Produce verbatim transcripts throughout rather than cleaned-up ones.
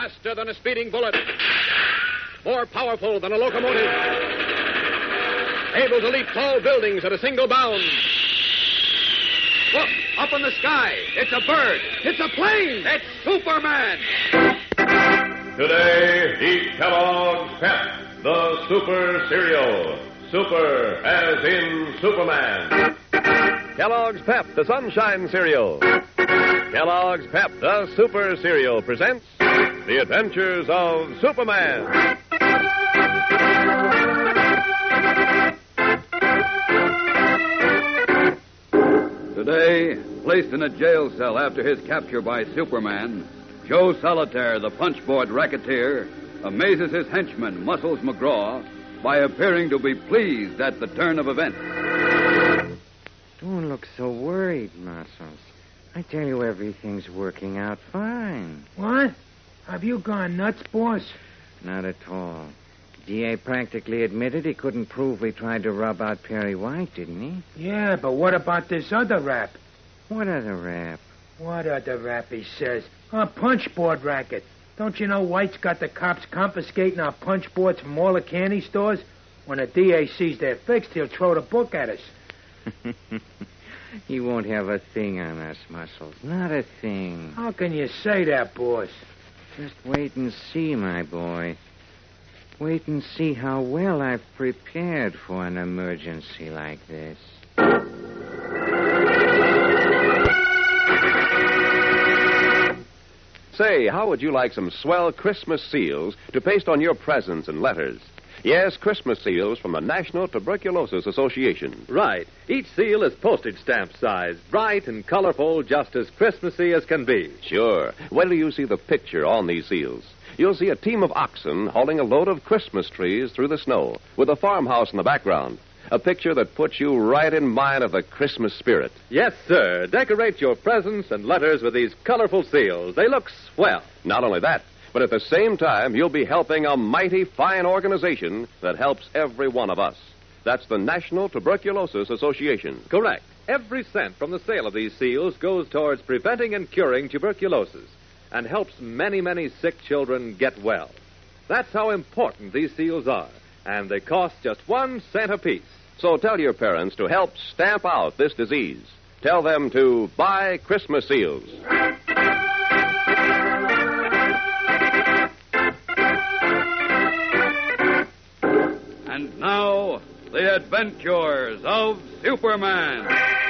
Faster than a speeding bullet. More powerful than a locomotive. Able to leap tall buildings at a single bound. Look, up in the sky. It's a bird. It's a plane. It's Superman. Today, eat Kellogg's Pep, the Super Cereal. Super as in Superman. Kellogg's Pep, the Sunshine Cereal. Kellogg's Pep, the Super Cereal, presents The Adventures of Superman. Today, placed in a jail cell after his capture by Superman, Joe Solitaire, the punchboard racketeer, amazes his henchman, Muscles McGraw, by appearing to be pleased at the turn of events. Don't look so worried, Muscles. I tell you, everything's working out fine. What? Have you gone nuts, boss? Not at all. D A practically admitted he couldn't prove we tried to rub out Perry White, didn't he? Yeah, but what about this other rap? What other rap? What other rap, he says? A punchboard racket. Don't you know White's got the cops confiscating our punchboards from all the candy stores? When the D A sees they're fixed, he'll throw the book at us. He won't have a thing on us, Muscles. Not a thing. How can you say that, boss? Just wait and see, my boy. Wait and see how well I've prepared for an emergency like this. Say, how would you like some swell Christmas seals to paste on your presents and letters? Yes, Christmas seals from the National Tuberculosis Association. Right. Each seal is postage stamp size, bright and colorful, just as Christmassy as can be. Sure. Wait till you see the picture on these seals. You'll see a team of oxen hauling a load of Christmas trees through the snow with a farmhouse in the background. A picture that puts you right in mind of the Christmas spirit. Yes, sir. Decorate your presents and letters with these colorful seals. They look swell. Not only that, but at the same time, you'll be helping a mighty fine organization that helps every one of us. That's the National Tuberculosis Association. Correct. Every cent from the sale of these seals goes towards preventing and curing tuberculosis and helps many, many sick children get well. That's how important these seals are, and they cost just one cent apiece. So tell your parents to help stamp out this disease. Tell them to buy Christmas seals. And now, the adventures of Superman.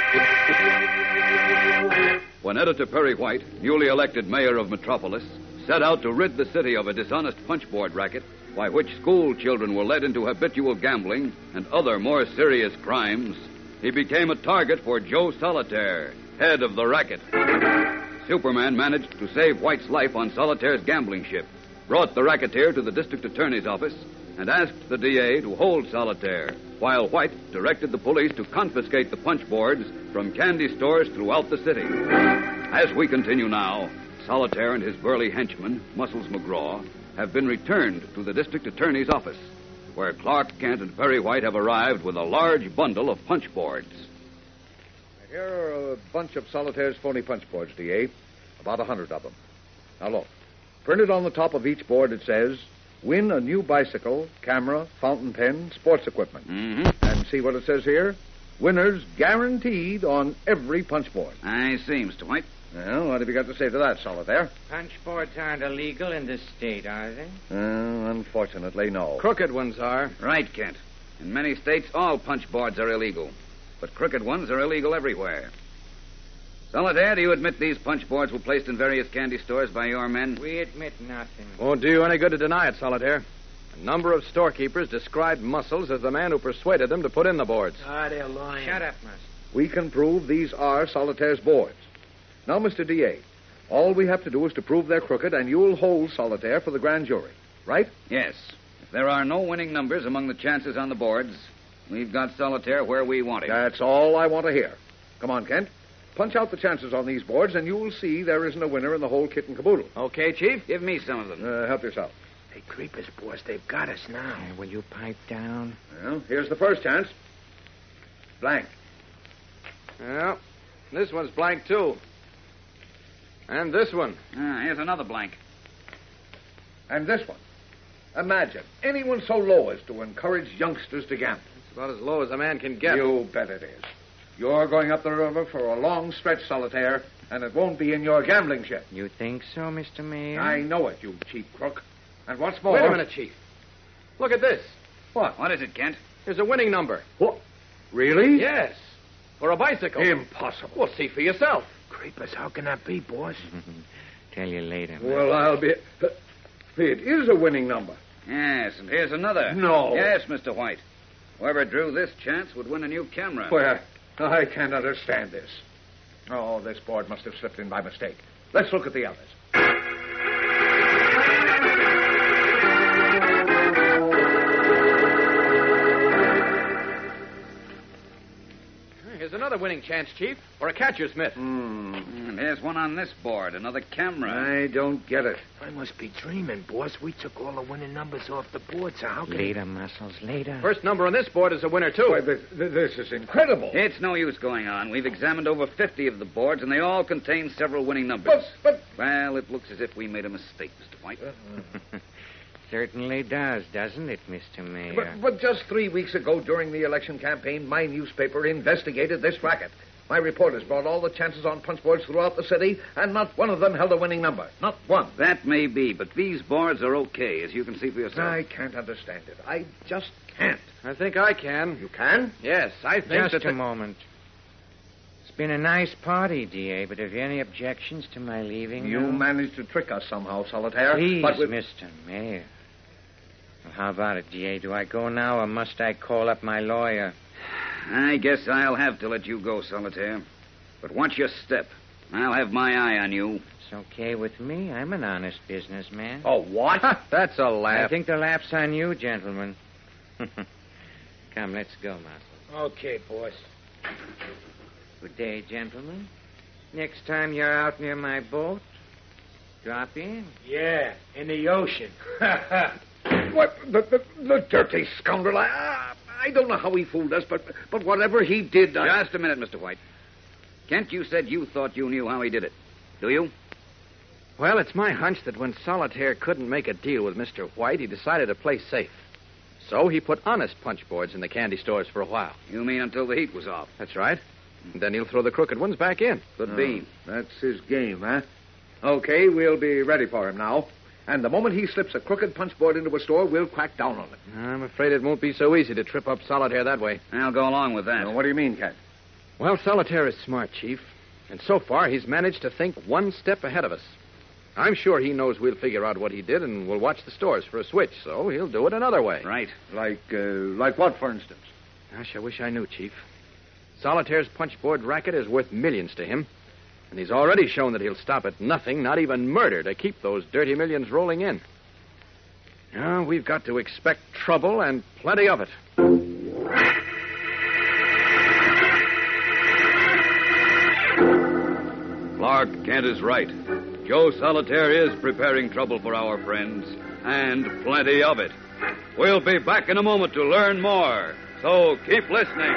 When Editor Perry White, newly elected mayor of Metropolis, set out to rid the city of a dishonest punchboard racket by which school children were led into habitual gambling and other more serious crimes, he became a target for Joe Solitaire, head of the racket. Superman managed to save White's life on Solitaire's gambling ship, brought the racketeer to the district attorney's office, and asked the D A to hold Solitaire, while White directed the police to confiscate the punchboards from candy stores throughout the city. As we continue now, Solitaire and his burly henchman, Muscles McGraw, have been returned to the district attorney's office, where Clark Kent and Perry White have arrived with a large bundle of punchboards. Here are a bunch of Solitaire's phony punchboards, D A. About a hundred of them. Now look, printed on the top of each board it says, win a new bicycle, camera, fountain pen, sports equipment. Mm-hmm. And see what it says here? Winners guaranteed on every punchboard. I see, Mister White. Well, what have you got to say to that, Solitaire? Punchboards aren't illegal in this state, are they? Uh, unfortunately, no. Crooked ones are. Right, Kent. In many states, all punchboards are illegal, but crooked ones are illegal everywhere. Solitaire, do you admit these punchboards were placed in various candy stores by your men? We admit nothing. Won't do you any good to deny it, Solitaire. A number of storekeepers described Muscles as the man who persuaded them to put in the boards. Ah, they're lying. Shut up, Muscles. We can prove these are Solitaire's boards. Now, Mister D A, all we have to do is to prove they're crooked, and you'll hold Solitaire for the grand jury, right? Yes. If there are no winning numbers among the chances on the boards, we've got Solitaire where we want him. That's all I want to hear. Come on, Kent. Punch out the chances on these boards, and you'll see there isn't a winner in the whole kit and caboodle. Okay, Chief. Give me some of them. Uh, help yourself. They creep us, boss. They've got us now. Hey, will you pipe down? Well, here's the first chance. Blank. Well, this one's blank, too. And this one. Ah, here's another blank. And this one. Imagine anyone so low as to encourage youngsters to gamble. It's about as low as a man can get. You bet it is. You're going up the river for a long stretch, Solitaire, and it won't be in your gambling ship. You think so, Mister Mayor? I know it, you cheap crook. And what's more... Wait a minute, Chief. Look at this. What? What is it, Kent? Here's a winning number. What? Really? Yes. For a bicycle. Impossible. Well, see for yourself. Creepers, how can that be, boss? Tell you later. Well, I'll be... It is a winning number. Yes, and here's another. No. Yes, Mister White. Whoever drew this chance would win a new camera. Well, I can't understand this. Oh, this board must have slipped in by mistake. Let's look at the others. Here's another winning chance, Chief, for a catcher's mitt. Hmm. And here's one on this board, another camera. I don't get it. I must be dreaming, boss. We took all the winning numbers off the board, so how can... Later, Muscles, later. First number on this board is a winner, too. Why, this, this is incredible. It's no use going on. We've examined over fifty of the boards, and they all contain several winning numbers. But, but... Well, it looks as if we made a mistake, Mister White. Certainly does, doesn't it, Mister Mayor? But, but just three weeks ago, during the election campaign, my newspaper investigated this racket. My reporters brought all the chances on punch boards throughout the city, and not one of them held a winning number. Not one. That may be, but these boards are okay, as you can see for yourself. I can't understand it. I just can't. I think I can. You can? Yes, I think Just that... a the- moment. It's been a nice party, D A, but have you any objections to my leaving You now? managed to trick us somehow, Solitaire. Please, but with... Mister Mayor. Well, how about it, D A? Do I go now, or must I call up my lawyer? I guess I'll have to let you go, Solitaire. But watch your step. I'll have my eye on you. It's okay with me. I'm an honest businessman. Oh, what? That's a laugh. I think the laugh's on you, gentlemen. Come, let's go, Muscle. Okay, boss. Good day, gentlemen. Next time you're out near my boat, drop in. Yeah, in the ocean. What? The, the, the dirty scoundrel. I, I don't know how he fooled us, but but whatever he did... I... Just a minute, Mister White. Kent, you said you thought you knew how he did it. Do you? Well, it's my hunch that when Solitaire couldn't make a deal with Mister White, he decided to play safe. So he put honest punch boards in the candy stores for a while. You mean until the heat was off? That's right. And then he'll throw the crooked ones back in. Could be. That's his game, huh? Okay, we'll be ready for him now. And the moment he slips a crooked punch board into a store, we'll crack down on it. I'm afraid it won't be so easy to trip up Solitaire that way. I'll go along with that. Now, what do you mean, Cat? Well, Solitaire is smart, Chief. And so far, he's managed to think one step ahead of us. I'm sure he knows we'll figure out what he did and we'll watch the stores for a switch, so he'll do it another way. Right. Like, uh, like what, for instance? Gosh, I wish I knew, Chief. Solitaire's punchboard racket is worth millions to him. And he's already shown that he'll stop at nothing, not even murder, to keep those dirty millions rolling in. Now, we've got to expect trouble and plenty of it. Clark Kent is right. Joe Solitaire is preparing trouble for our friends, and plenty of it. We'll be back in a moment to learn more, so keep listening.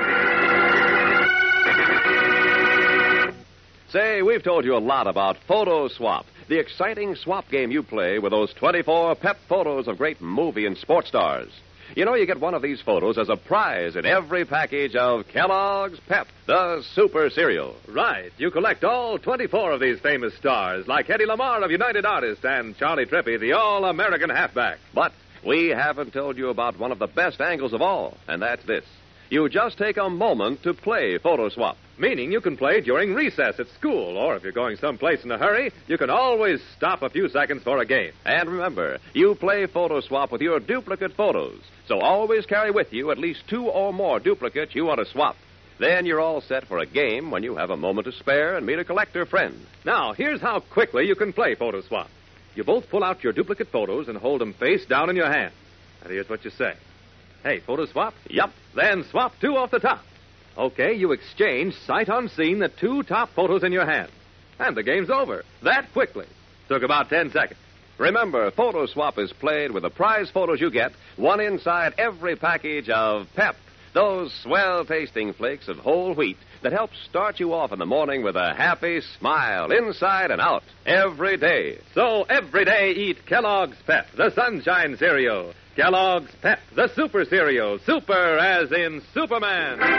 Say, we've told you a lot about Photo Swap, the exciting swap game you play with those twenty-four pep photos of great movie and sports stars. You know, you get one of these photos as a prize in every package of Kellogg's Pep, the super cereal. Right. You collect all twenty-four of these famous stars, like Eddie Lamar of United Artists and Charlie Trippy, the All-American halfback. But we haven't told you about one of the best angles of all, and that's this. You just take a moment to play Photo Swap. Meaning you can play during recess at school, or if you're going someplace in a hurry, you can always stop a few seconds for a game. And remember, you play Photo Swap with your duplicate photos. So always carry with you at least two or more duplicates you want to swap. Then you're all set for a game when you have a moment to spare and meet a collector friend. Now, here's how quickly you can play Photo Swap. You both pull out your duplicate photos and hold them face down in your hand. And here's what you say. Hey, Photo Swap? Yup. Then swap two off the top. Okay, you exchange sight unseen the two top photos in your hand. And the game's over. That quickly. Took about ten seconds. Remember, Photo Swap is played with the prize photos you get, one inside every package of Pep, Those swell-tasting flakes of whole wheat that help start you off in the morning with a happy smile inside and out every day. So every day eat Kellogg's Pep, the Sunshine Cereal. Kellogg's Pep, the Super Cereal. Super as in Superman.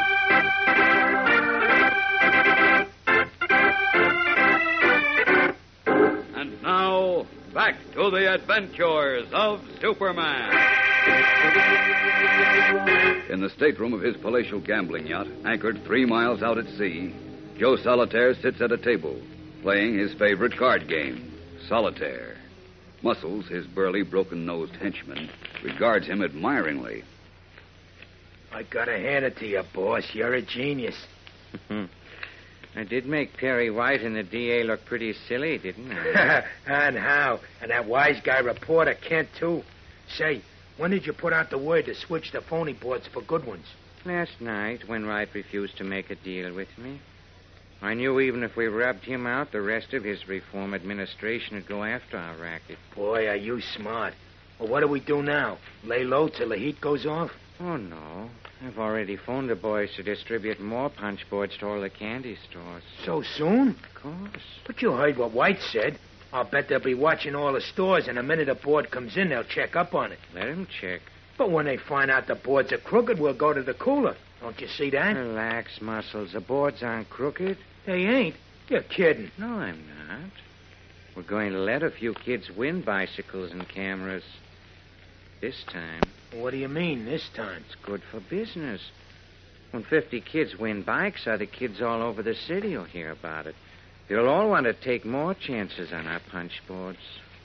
And now, back to the adventures of Superman. In the stateroom of his palatial gambling yacht, anchored three miles out at sea, Joe Solitaire sits at a table, playing his favorite card game, Solitaire. Muscles, his burly, broken-nosed henchman, regards him admiringly. I gotta hand it to you, boss. You're a genius. I did make Perry White and the D A look pretty silly, didn't I? And how? And that wise guy reporter, Kent, too. Say, when did you put out the word to switch the phony boards for good ones? Last night, when Wright refused to make a deal with me. I knew even if we rubbed him out, the rest of his reform administration would go after our racket. Boy, are you smart. Well, what do we do now? Lay low till the heat goes off? Oh, no. I've already phoned the boys to distribute more punch boards to all the candy stores. So soon? Of course. But you heard what White said. I'll bet they'll be watching all the stores, and the minute a board comes in, they'll check up on it. Let him check. But when they find out the boards are crooked, we'll go to the cooler. Don't you see that? Relax, Muscles. The boards aren't crooked. They ain't. You're kidding. No, I'm not. We're going to let a few kids win bicycles and cameras. This time. What do you mean, this time? It's good for business. When fifty kids win bikes, other kids all over the city will hear about it. They'll all want to take more chances on our punch boards.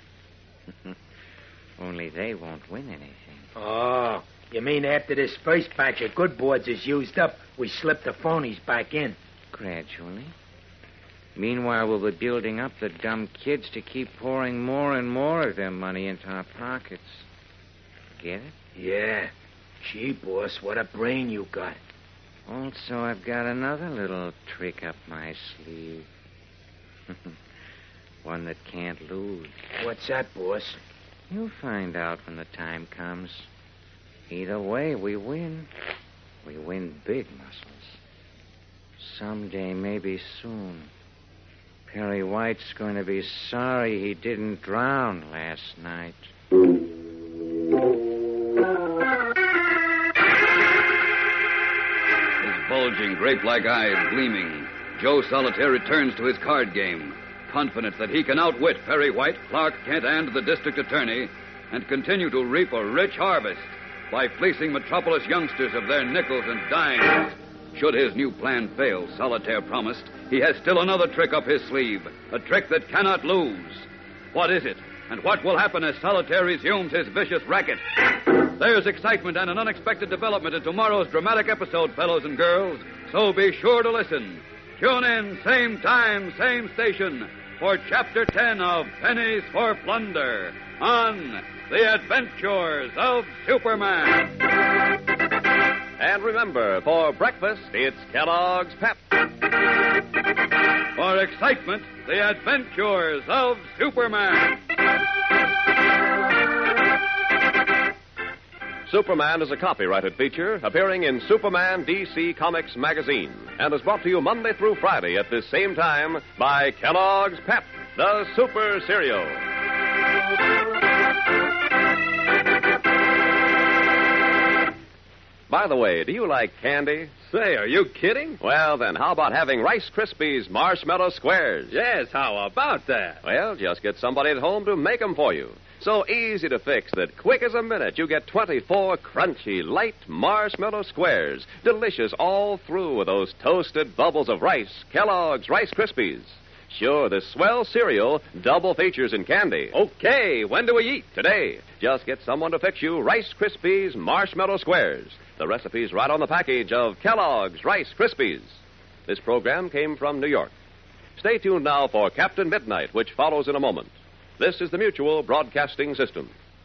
Only they won't win anything. Oh, you mean after this first batch of good boards is used up, we slip the phonies back in? Gradually. Meanwhile, we'll be building up the dumb kids to keep pouring more and more of their money into our pockets. Get it? Yeah. Gee, boss, what a brain you got. Also, I've got another little trick up my sleeve. One that can't lose. What's that, boss? You'll find out when the time comes. Either way, we win. We win big, Muscles. Someday, maybe soon, Perry White's going to be sorry he didn't drown last night. His bulging, grape-like eyes gleaming, Joe Solitaire returns to his card game, confident that he can outwit Perry White, Clark Kent, and the district attorney, and continue to reap a rich harvest by fleecing Metropolis youngsters of their nickels and dimes. Should his new plan fail, Solitaire promised, he has still another trick up his sleeve, a trick that cannot lose. What is it? And what will happen as Solitaire resumes his vicious racket? There's excitement and an unexpected development in tomorrow's dramatic episode, fellows and girls, so be sure to listen. Tune in, same time, same station, for Chapter ten of Pennies for Plunder on The Adventures of Superman. And remember, for breakfast, it's Kellogg's Pep. For excitement, The Adventures of Superman. Superman is a copyrighted feature appearing in Superman D C Comics magazine and is brought to you Monday through Friday at this same time by Kellogg's Pep, the Super Cereal. By the way, do you like candy? Say, are you kidding? Well, then, how about having Rice Krispies Marshmallow Squares? Yes, how about that? Well, just get somebody at home to make them for you. So easy to fix that quick as a minute you get twenty-four crunchy, light marshmallow squares. Delicious all through with those toasted bubbles of rice, Kellogg's Rice Krispies. Sure, this swell cereal double features in candy. Okay, when do we eat? Today. Just get someone to fix you Rice Krispies Marshmallow Squares. The recipe's right on the package of Kellogg's Rice Krispies. This program came from New York. Stay tuned now for Captain Midnight, which follows in a moment. This is the Mutual Broadcasting System.